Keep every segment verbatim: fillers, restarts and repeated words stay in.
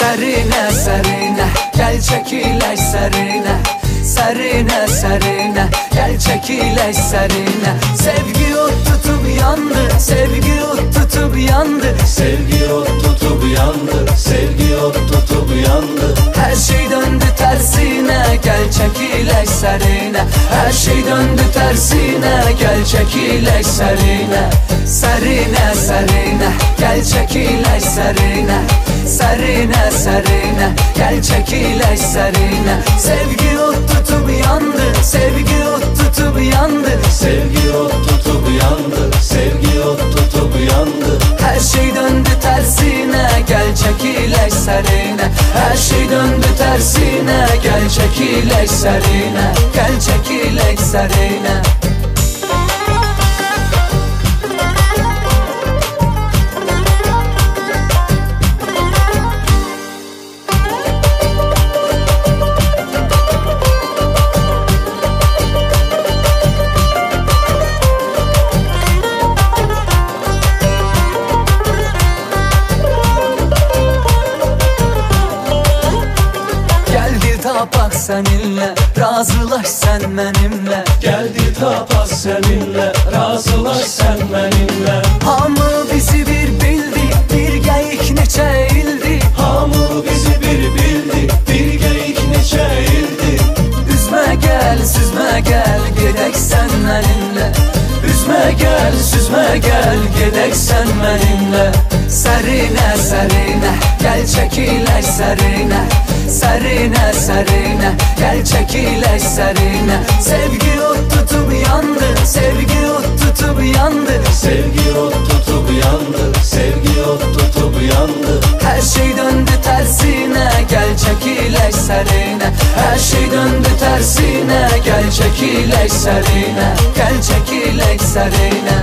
Serine serine gel çekilek serine, serine serine gel çekilek serine. Sevgi ot tutup yandı, sevgi ot tutup yandı, Sevgi ot tutup yandı, sevgi ot tutup yandı. her şey döndü tersine gel çekilek serine, her şey döndü tersine gel çekilek serine. Serine serine gel çekilek serine, serine serine gel çekilek serine. Sevgi ot tutup yandı, sevgi ot tutup yandı, Sevgi ot tutup yandı, sevgi ot tutup yandı. her şey döndü tersine gel çekilek serine, her şey döndü tersine gel çekilek serine, gel çekilek serine. Tapak seninle, razılaş sen benimle. Geldi tapas seninle, razılaş sen benimle. Hamı bizi bir bildi, bir geyik neçe ildi. Hamı bizi bir bildi, bir geyik neçe ildi. Üzme gel, süzme gel, gedek sen benimle. Üzme gel, süzme gel, gedek sen benimle. Serine serine gel çekilek serine, serine serine gel çekilek serine. Sevgi ot tutup yandı, sevgi ot tutup yandı, Sevgi ot tutup yandı, sevgi ot tutup yandı. her şey döndü tersine gel çekilek serine, her şey döndü tersine gel çekilek serine, gel çekilek serine.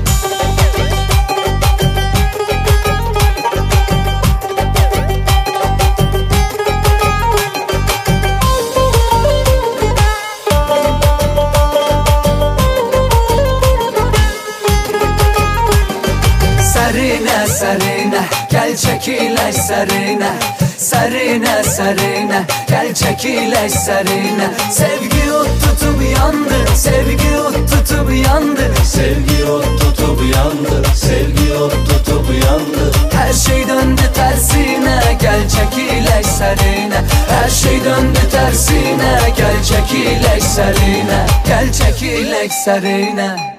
Serine serine gel çekilek serine, serine serine gel çekilek serine. Sevgi ot tutup yandı, sevgi ot tutup yandı, Sevgi ot tutup yandı, sevgi ot tutup yandı. her şey döndü tersine gel çekilek serine, her şey döndü tersine gel çekilek serine, gel çekilek serine.